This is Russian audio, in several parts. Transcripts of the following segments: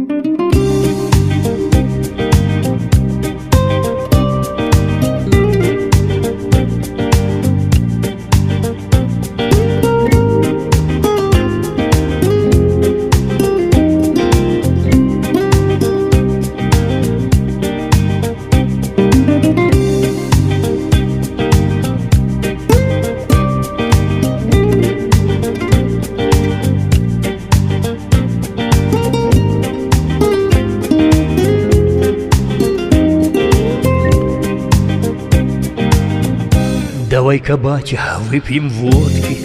Давай-ка, батя, выпьем водки,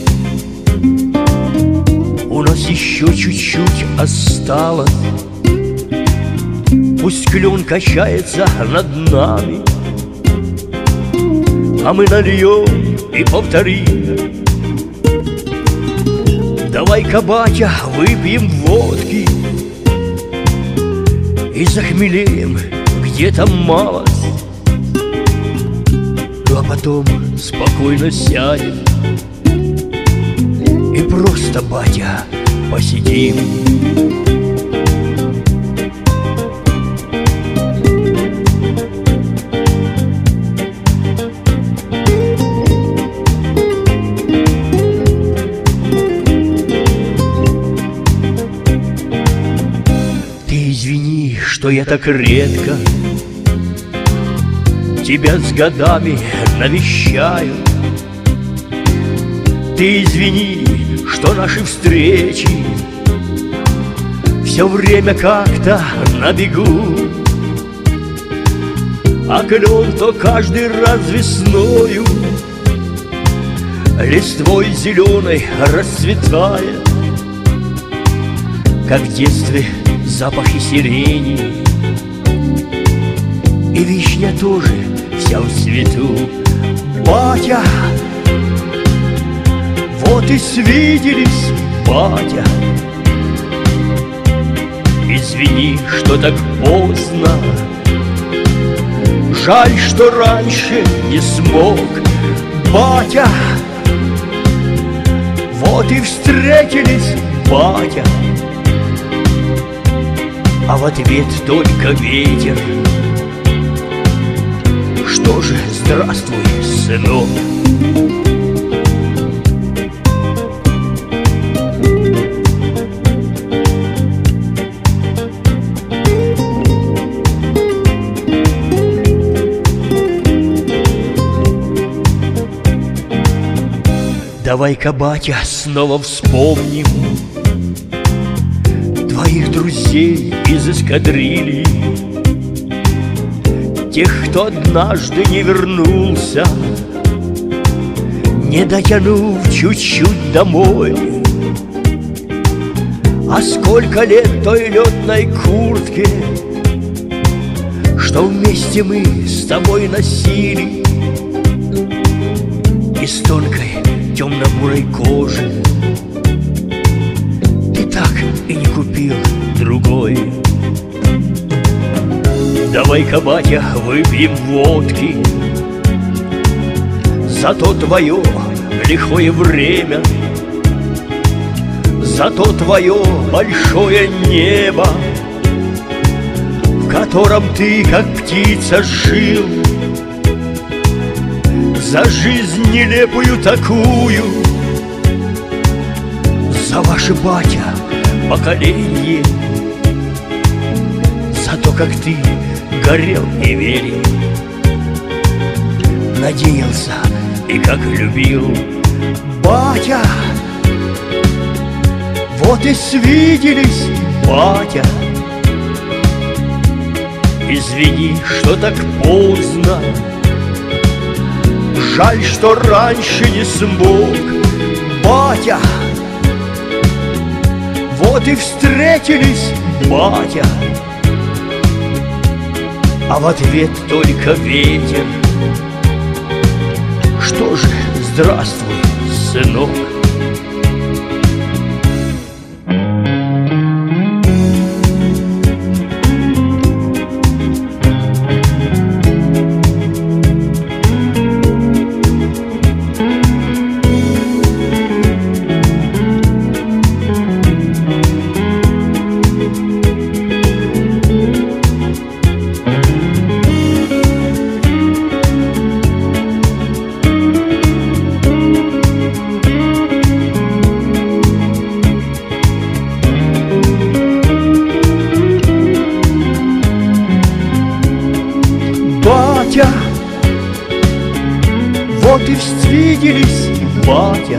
у нас еще чуть-чуть осталось. Пусть клен качается над нами, а мы нальем и повторим. Давай-ка, батя, выпьем водки и захмелеем где-то малость. А потом спокойно сядем и просто, батя, посидим. Ты извини, что я так редко тебя с годами навещаю. Ты извини, что наши встречи все время как-то на бегу, а клен то каждый раз весною листвой зеленой расцветает, как в детстве запахи сирени. И вишня тоже вся в цвету. Батя, вот и свиделись, батя. Извини, что так поздно, жаль, что раньше не смог. Батя, вот и встретились, батя, а в ответ только ветер. Что же, здравствуй, сынок. Давай-ка, батя, снова вспомним твоих друзей из эскадрильи, тех, кто однажды не вернулся, не дотянув чуть-чуть домой. А сколько лет той летной куртке, что вместе мы с тобой носили, из тонкой темно-бурой кожи. Ты так и не купил другой. Давай-ка, батя, выпьем водки за то твое лихое время, за то твое большое небо, в котором ты, как птица, жил, за жизнь нелепую такую, за ваше, батя, поколение, за то, как ты горел и верил, надеялся и как любил. Батя, вот и свиделись, батя. Извини, что так поздно, жаль, что раньше не смог. Батя, вот и встретились, батя, а в ответ только ветер. Что же, здравствуй, сынок. встретились, батя.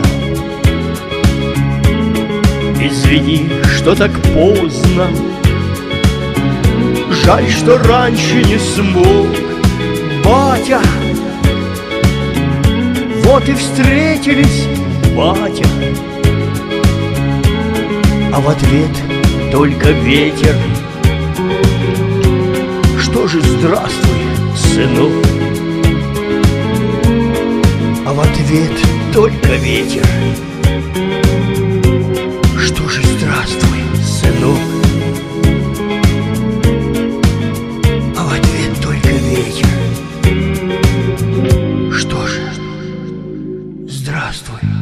Извини, что так поздно, жаль, что раньше не смог, батя. Вот и встретились, батя. А в ответ только ветер. Что же здравствуй, сынок? А в ответ только ветер. Что же здравствуй, сынок? А в ответ только ветер. Что же здравствуй.